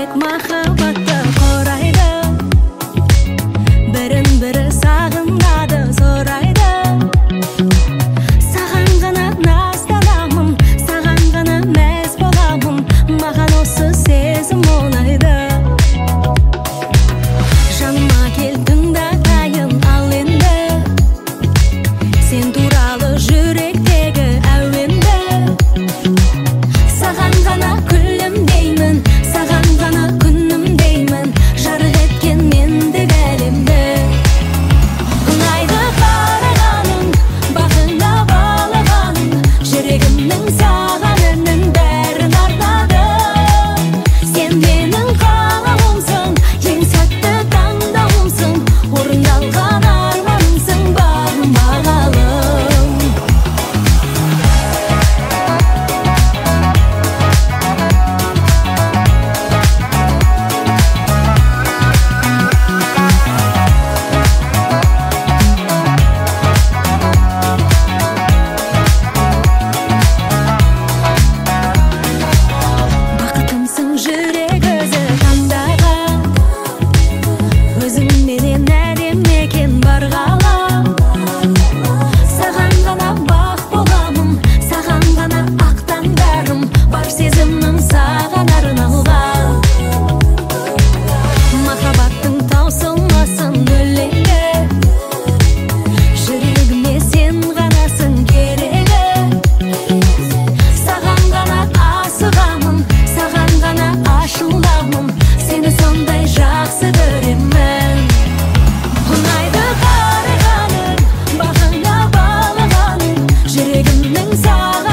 жүрек махаббатты қорайды, бірін-бірі сағынады, сұрайды. Саған ғана назданамын, саған ғана мәз боламын, маған осы сезім ұнайды. Жаныма кел тыңдатайын ал енді, сен туралы жүректегі әуенді. Саған ғана күлімдеймін, саған ғана күнімдеймін, жарық еткен мендік әлемді. Ұнайды қарағаның, бағыңа балағаның, жүрегімнің саған үнін бәрін арнады. Сен менің қалауымсың, ең сәтті таңдауымсың, орындалған арманымсың, бағым бағалым. Бақытымсың жүрек өзі таңдаған, өзіңменен әдем екен бар ғалам. Саған ғана бақ боламын, саған ғана ақ таңдарым, бар сезімім саған арналған. Махаббаттың таусылмасын өлеңі, жүрегіме сен ғанасың керегі. Саған ғана асығамын, саған ғана ашыламын, сені сондай жақсы көремін. Ұнайды қарағаның, бағыңа балағаның, жүрегімнің саған